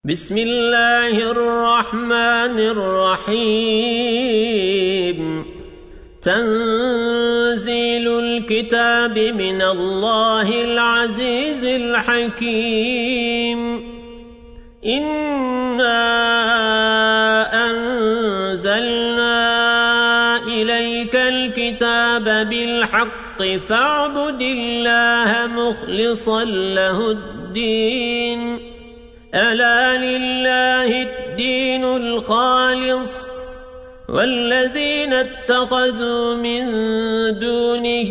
بسم الله الرحمن الرحيم تنزيل الكتاب من الله العزيز الحكيم إنا أنزلنا إليك الكتاب بالحق فاعبد الله مخلصا له الدين ألا لله الدين الخالص والذين اتخذوا من دونه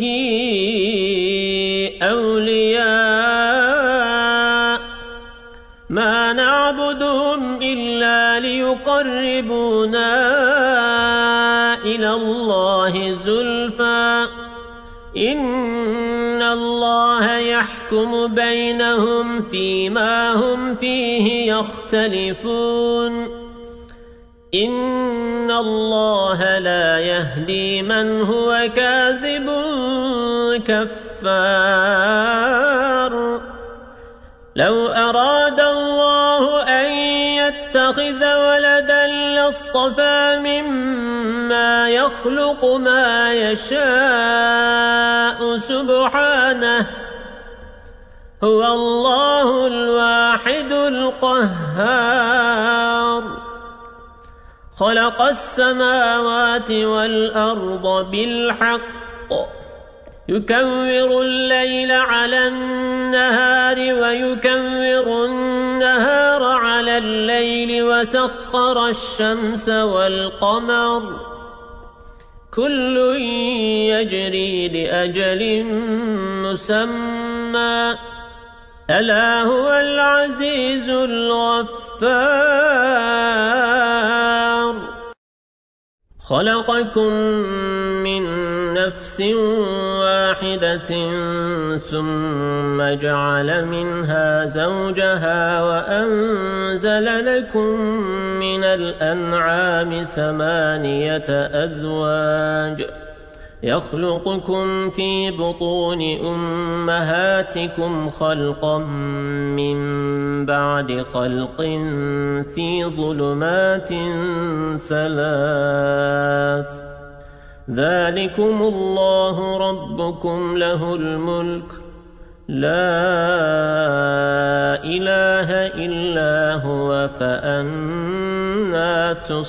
أولياء ما نعبدهم إلا ليقربونا إلى الله زلفى إن الله يحكم بينهم فيما هم فيه يختلفون إن الله لا يهدي من هو كاذب كفار لو أراد الله أن يتخذ ولدا لاصطفى مما يخلق ما يشاء سبحانه هو الله الواحد القهار خلق السماوات والأرض بالحق يكور الليل على النهار ويكور النهار على الليل وسخر الشمس والقمر كل يجري لأجل مسمى ألا هو العزيز الغفار خلقكم من نفس واحدة ثم جعل منها زوجها وأنزل لكم من الأنعام 8 أزواج يخلقكم في بطون أمهاتكم خلقا من بعد خلق في ظلمات 3 ذلكم الله ربكم له الملك لا إله إلا هو فأنا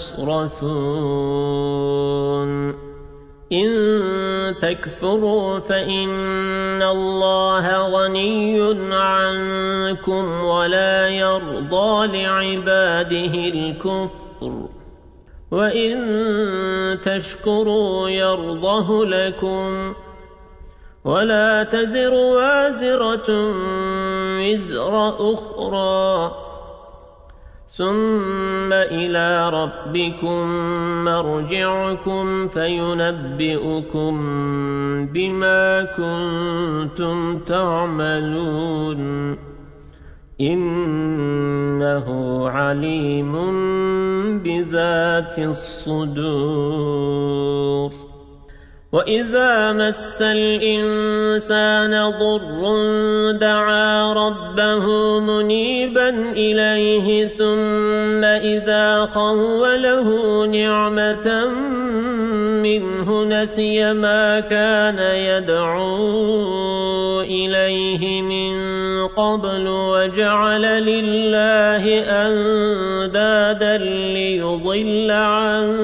تصرفون إن تكفروا فإن الله غني عنكم ولا يرضى لعباده الكفر وإن تشكروا يرضه لكم ولا تزر وازرة وزر أخرى ثم إلى ربكم مرجعكم فينبئكم بما كنتم تعملون إنه عليم بذات الصدور وإذا مس الإنسان ضر دعا ربه منيبا إليه ثم إذا خوله نعمة منه نسي ما كان يدعو إليه من قبل وجعل لله أندادا ليضل عن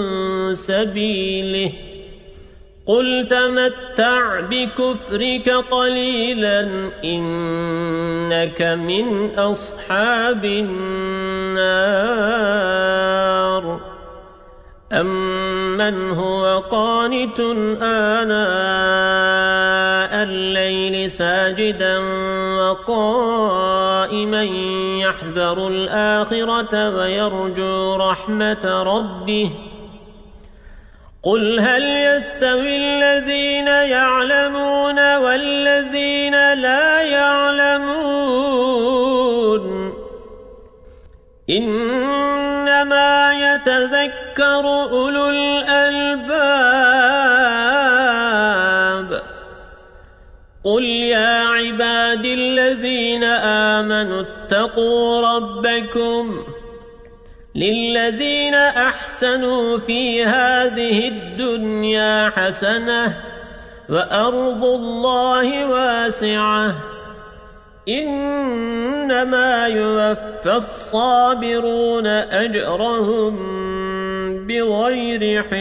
سبيله قل تمتع بكفرك قليلا إنك من أصحاب النار أمن هو قانت آناء الليل ساجدا وقائما يحذر الآخرة ويرجو رحمة ربه قل هل يستوي الذين يعلمون والذين لا يعلمون إنما يتذكر أولو الألباب قل يا عبادي الذين آمنوا واتقوا ربكم للذين أحسنوا في هذه الدنيا حسنة وأرض الله واسعة إنما يوفى الصابرون أجرهم بغير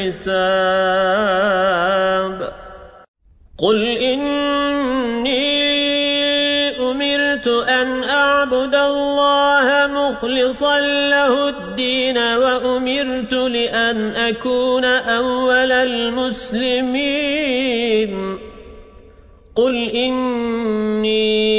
حساب قل إني أمرت أن أعبد الله مخلصا له الدين وأمرت لأن أكون أول المسلمين قل إني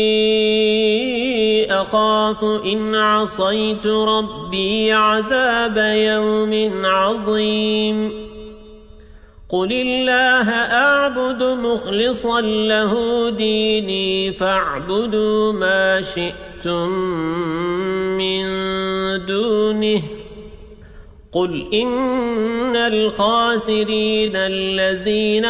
أخاف إن عصيت ربي عذاب يوم عظيم قل الله أعبد مخلصا له ديني فاعبدوا ما شئتم من دونه قل إن الخاسرين الذين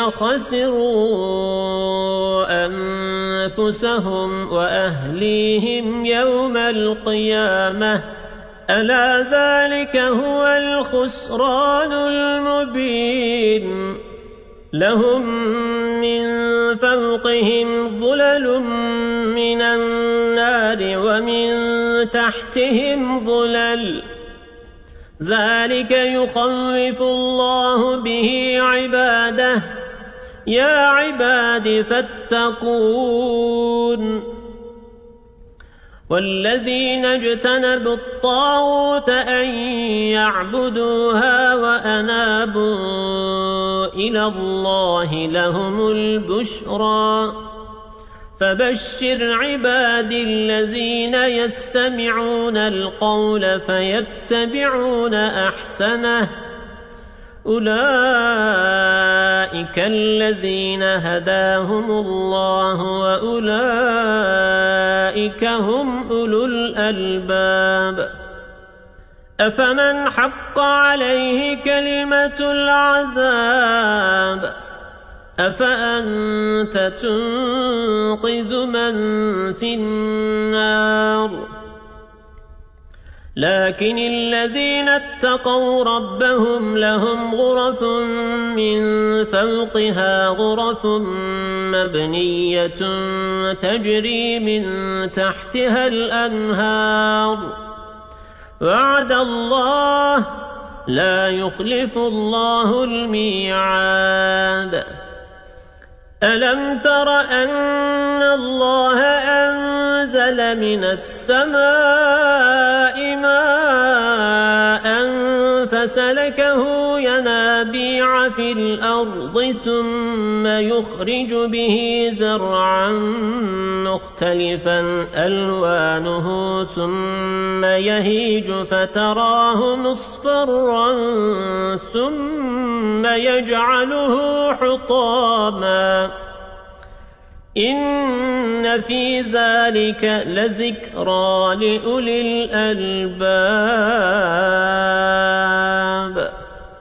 خسروا أنفسهم وأهليهم يوم القيامة ألا ذلك هو الخسران المبين لهم من فوقهم ظلل من النار ومن تحتهم ظلل ذلك يخوف الله به عباده يا عباد فاتقون والذين اجتنبوا الطاغوت أن يعبدوها وأنابوا إلى الله لهم البشرى فبشر عبادي الذين يستمعون القول فيتبعون أحسنه أولئك الذين هداهم الله وأولئك هم أولو الألباب أفمن حق عليه كلمة العذاب أفأنت تنقذ من في النار لكن الذين اتقوا ربهم لهم غرف من فوقها غرف مبنية تجري من تحتها الأنهار وعد الله لا يخلف الله الميعاد ألم تر أن الله أنزل من السماء ماء فسلكه ينابيع في الأرض ثم يخرج به زرعا مختلفا ألوانه ثم يهيج فتراه مصفرا ثم يجعله حطاما إن في ذلك لذكرى لأولي الألباب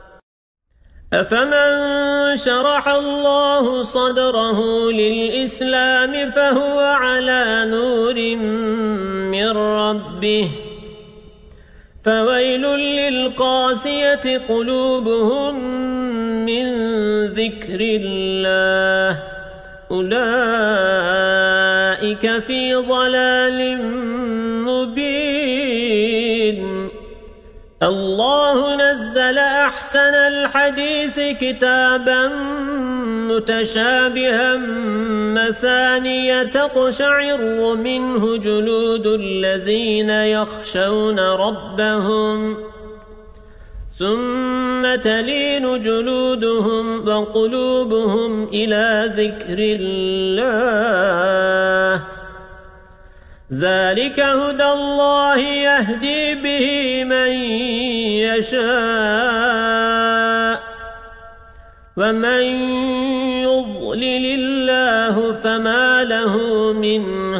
أفمن شرح الله صدره للإسلام فهو على نور من ربه فويل للقاسية قلوبهم من ذكر الله أولئك في ضلال مبين الله نزل أحسن الحديث كتابا متشابها مثانية تقشعر منه جلود الذين يخشون ربهم ثم تلين جلودهم وقلوبهم إلى ذكر الله ذلك هدى الله يهدي به من يشاء ومن يضلل الله فما له من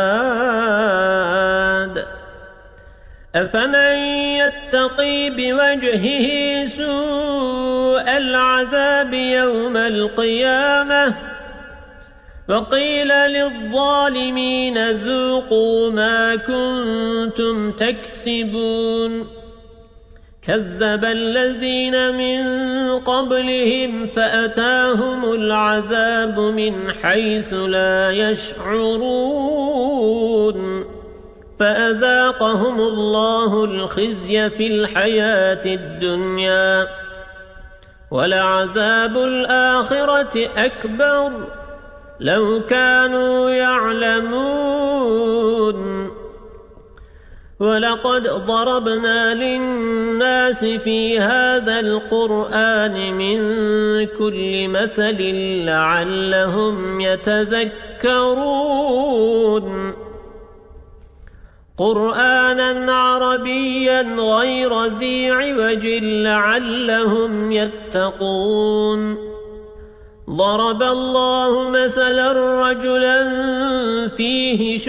هاد أفمن يتقي بوجهه سوء العذاب يوم القيامة وقيل للظالمين ذوقوا ما كنتم تكسبون كذب الذين من قبلهم فأتاهم العذاب من حيث لا يشعرون فأذاقهم الله الخزي في الحياة الدنيا ولعذاب الآخرة أكبر لو كانوا يعلمون ولقد ضربنا للناس في هذا القرآن من كل مثل لعلهم يتذكرون قرآنا عربيا غير ذي عوج لعلهم يتقون ضرب الله مثلا رجلا فيه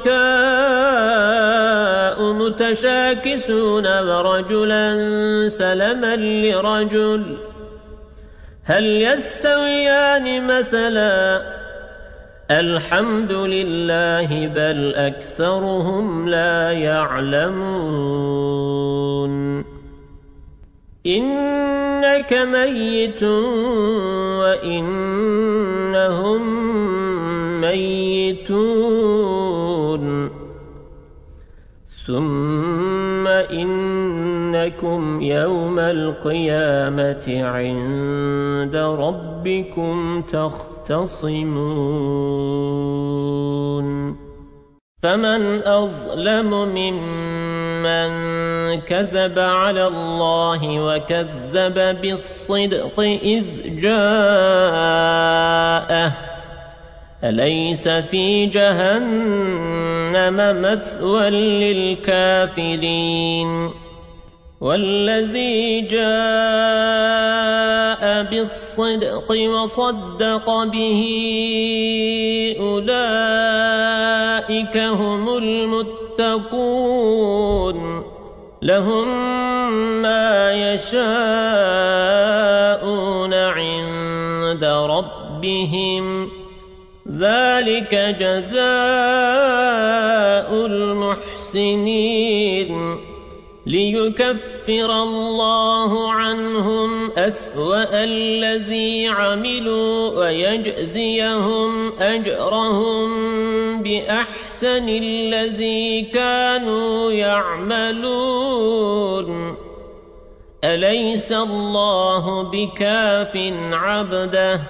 شركاء متشاكسون ورجلا سلما لرجل هل يستويان مثلا الحمد لله بل أكثرهم لا يعلمون إنك ميت وإنهم ميتون ثم إنكم يوم القيامة عند ربكم تختصمون فمن أظلم ممن كذب على الله وكذب بالصدق إذ جاءه أليس في جهنم مثوى للكافرين والذي جاء بالصدق وصدق به أولئك هم المتقون لهم ما يشاءون عند ربهم ذلك جزاء المحسنين ليكفر الله عنهم أسوأ الذي عملوا ويجزيهم أجرهم بأحسن الذي كانوا يعملون أليس الله بكاف عبده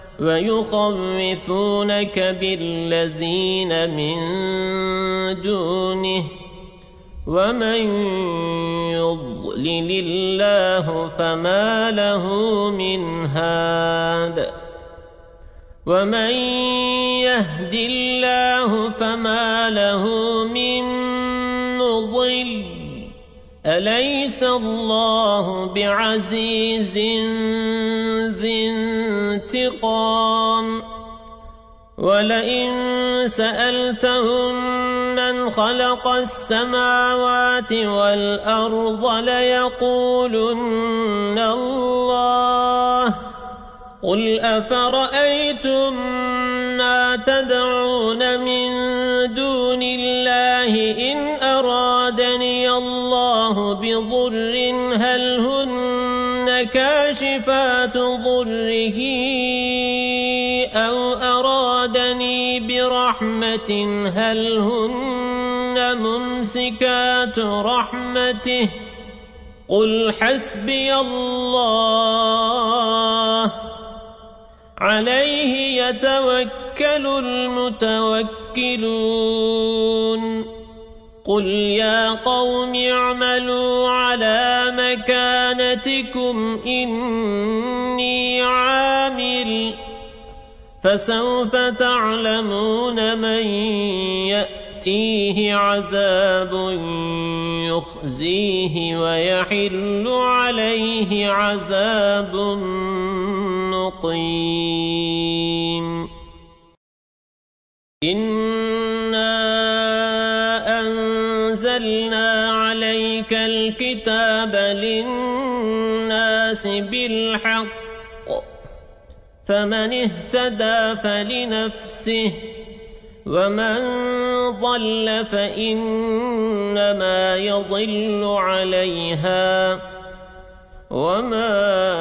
ويخوفونك بالذين من دونه ومن يضلل الله فما له من هاد ومن يهد الله فما له من مضل أليس الله بعزيز ذي انتقام ولئن سألتهم من خلق السماوات والأرض ليقولن الله قل أفرأيتم ما تدعون من دون الله إن أرادني الله بضر هل هن كاشفات ضره أو أرادني برحمة هل هن ممسكات رحمته قل حسبي الله عليه يتوكل المتوكلون قل يا قوم اعملوا على مكانتكم إني عامل فسوف تعلمون من يأتيه عذاب يخزيه ويحل عليه عذاب مقيم إنا أنزلنا عليك الكتاب للناس بالحق فمن اهتدى فلنفسه ومن ضل فإنما يضل عليها وما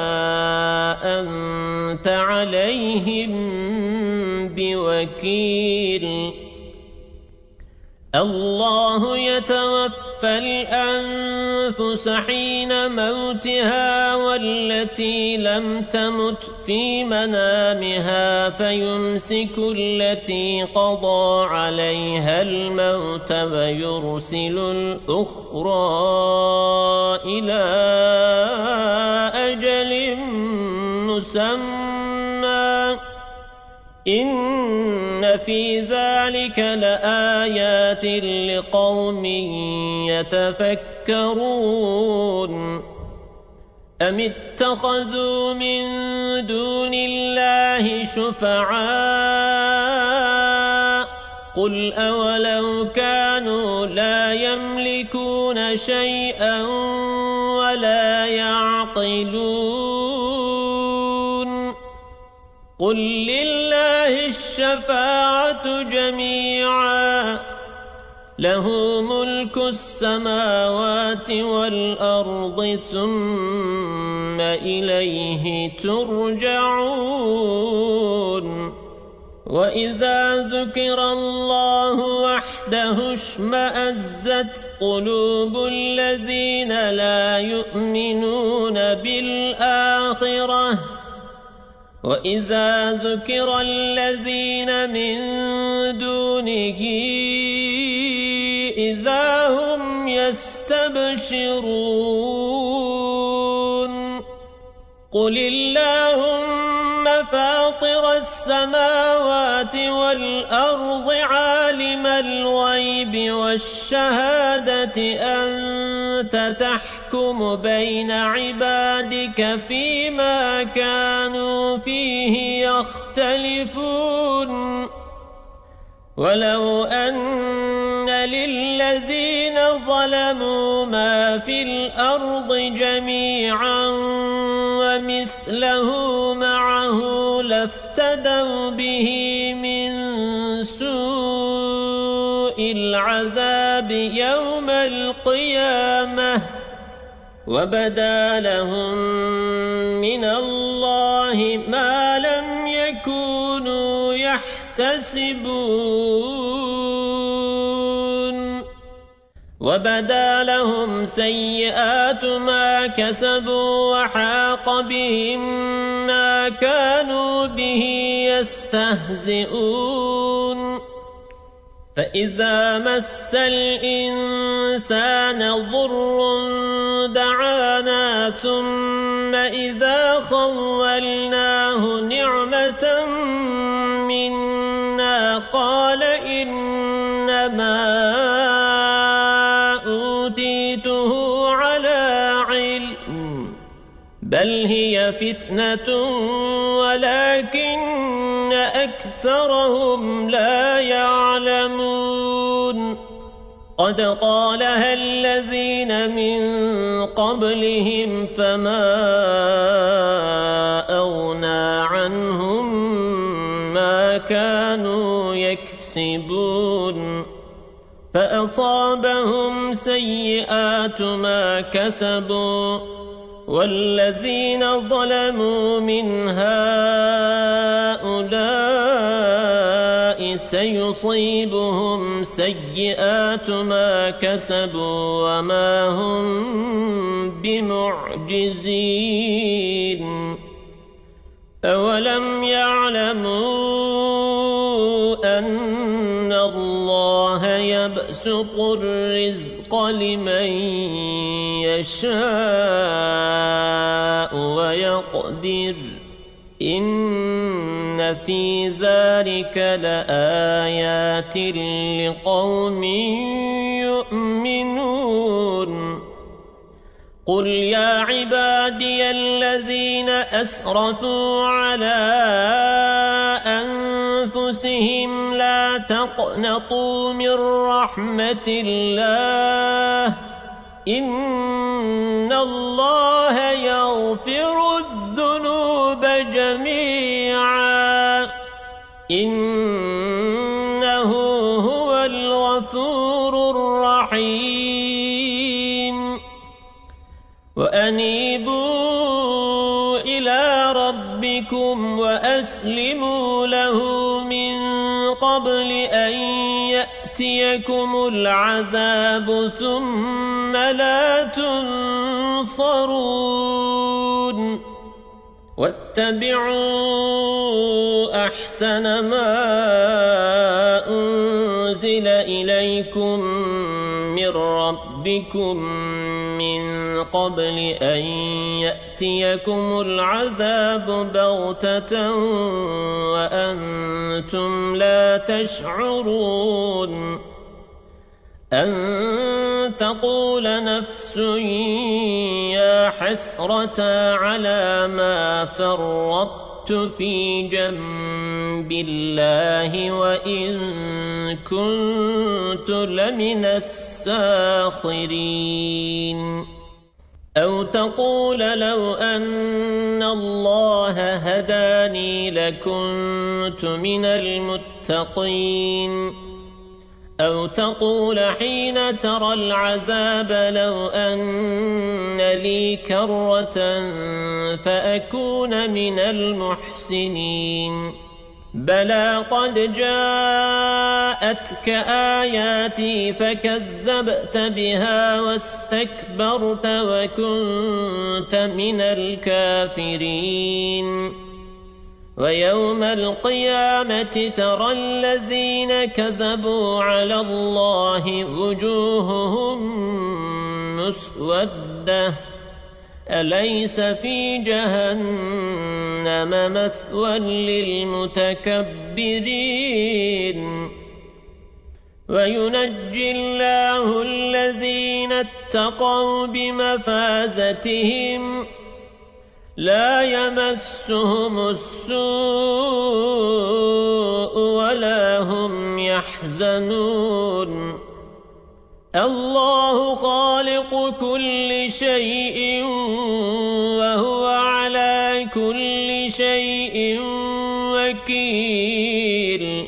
أنت عليهم بوكيل. الله يتوفى الأنفس حين موتها والتي لم تمت في منامها فيمسك التي قضى عليها الموت ويرسل الأخرى إلى أجل مسمى إن في ذلك لآيات لقوم يتفكرون. أم اتخذوا من دون الله شفعاء قل أولو كانوا لا يملكون شيئا ولا يعقلون قل لله الشفاعة جميعا له ملك السماوات والأرض ثم إليه ترجعون. وإذا ذكر الله وحده اشمأزت قلوب الذين لا يؤمنون بالآخرة وإذا ذكر الذين من دونه إذا هم يستبشرون. قل اللهم فاطر السماوات والأرض عالم الغيب والشهادة أنت تحكم بين عبادك فيما كانوا فيه يختلفون. ولو أن للذين ظلموا ما في الأرض جميعا ومثله معه لافتدوا به من سوء العذاب يوم القيامة وبدا لهم من الله ما لم يكونوا يحتسبون. وبدا لهم سيئات ما كسبوا وحاق بهم ما كانوا به يستهزئون. فإذا مس الإنسان ضر دعانا ثم إذا خولناه نعمة منا قال إنما أوتيته على علم بل هي فتنة ولكن أكثرهم لا يعلمون. قد قالها الذين من قبلهم فما أغنى عنهم ما كانوا يكسبون فأصابهم سيئات ما كسبوا والذين ظلموا من هؤلاء سيصيبهم سيئات ما كسبوا وما هم بمعجزين. أولم يعلموا أن الله يبسط الرزق لمن يشاء ويقدر إن في ذلك لآيات لقوم يؤمنون. قل يا عبادي الذين أسرفوا على أنفسهم لا تقنطوا من رحمة الله إن الله يغفر الذنوب جميعا وأنيبوا إلى ربكم وأسلموا له من قبل أن يأتيكم العذاب ثم لا تنصرون واتبعوا أحسن ما أنزل إليكم من ربكم من قبل أن يأتيكم العذاب بغتة وأنتم لا تشعرون أن تقول نفس يا حسرة على ما فرطت في جنب الله وإن كنت لمن الساخرين أو تقول لو أن الله هداني لكنت من المتقين أو تقول حين ترى العذاب لو أن لي كرة فأكون من المحسنين بلى قد جاءتك آياتي فكذبت بها واستكبرت وكنت من الكافرين ويوم القيامة ترى الذين كذبوا على الله وجوههم مسودة أليس في جهنم مثوى للمتكبرين وينجي الله الذين اتقوا بمفازتهم لا يمسهم السوء ولا هم يحزنون الله خالق كل شيء وهو على كل شيء وكيل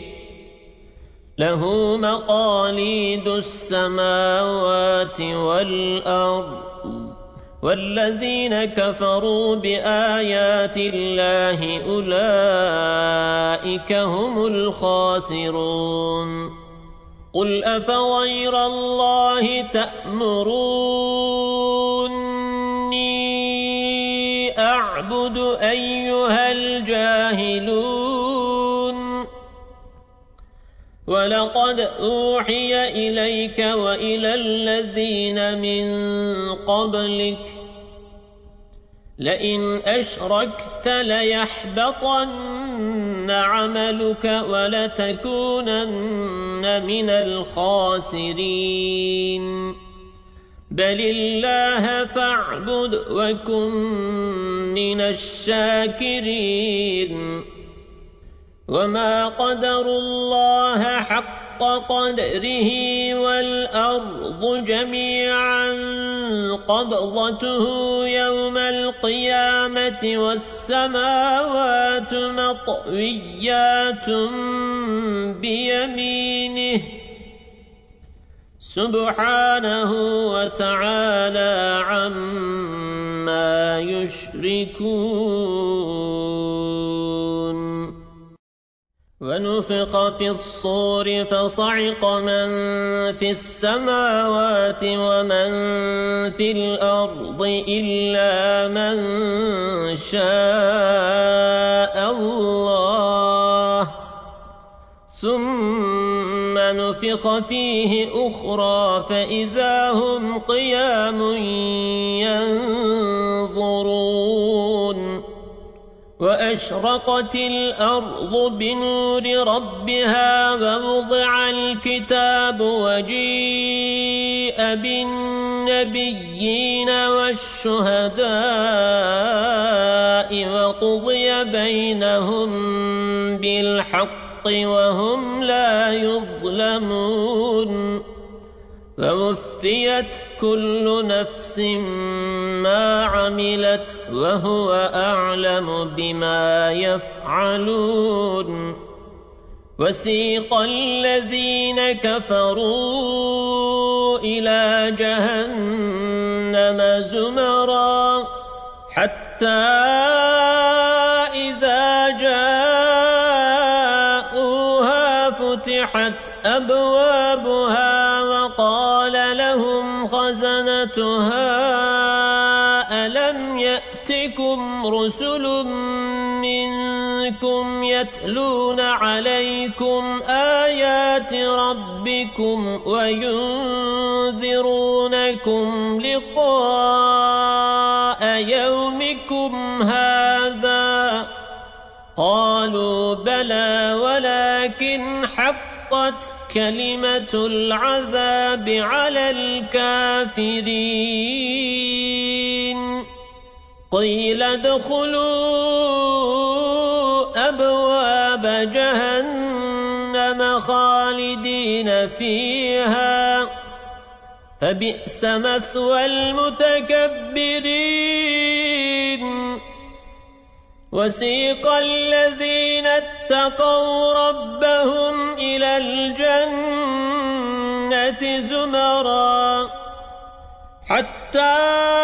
له مقاليد السماوات والأرض والذين كفروا بآيات الله أولئك هم الخاسرون قل أفغير الله تأمروني أعبد أيها الجاهلون ولقد أوحي إليك وإلى الذين من قبلك لئن أشركت ليحبطن عملك ولتكونن من الخاسرين بل الله فاعبد وكن من الشاكرين وما قدروا الله حق قدره والأرض جميعا قبضته يوم القيامة والسماوات مطويات بيمينه سبحانه وتعالى عما يشركون ونفخ في الصور فصعق من في السماوات ومن في الأرض إلا من شاء الله ثم نفخ فيه أخرى فإذا هم قيام ينظرون وأشرقت الأرض بنور ربها ووضع الكتاب وجيء بالنبيين والشهداء وقضي بينهم بالحق وهم لا يظلمون ووفيت كل نفس ما عملت وهو أعلم بما يفعلون وسيق الذين كفروا إلى جهنم زمرًا حتى إذا جاءوها فتحت أبوابها وقال لهم خزنتها ألم يأتكم رسل منكم يتلون عليكم آيات ربكم وينذرونكم لقاء يومكم هذا؟ قالوا بلى ولكن حقت كلمة العذاب على الكافرين. قيل ادخلوا أبواب جهنم خالدين فيها فبئس مثوى المتكبرين. وسيق الذين اتقوا ربهم إلى الجنة زمرا حتى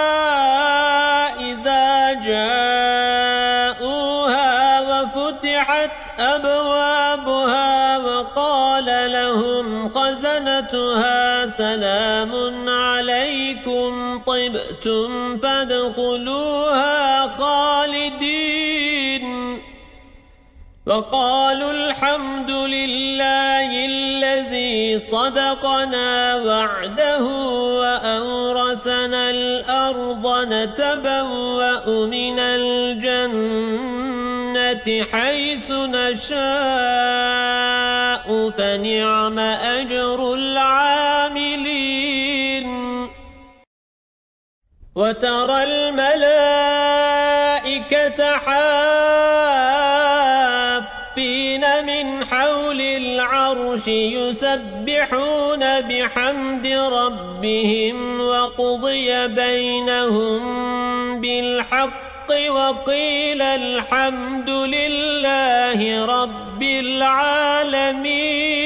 إذا جاءوها وفتحت أبوابها وقال لهم خزنتها سلام عليكم طبتم فادخلوها خالدين. وقالوا الحمد لله الذي صدقنا وعده وأورثنا الأرض نتبوأ من الجنة حيث نشاء فنعم أجر العاملين. وترى الملائكة حافين من حول العرش يسبحون بحمد ربهم وقضي بينهم بالحق وقيل الحمد لله رب العالمين.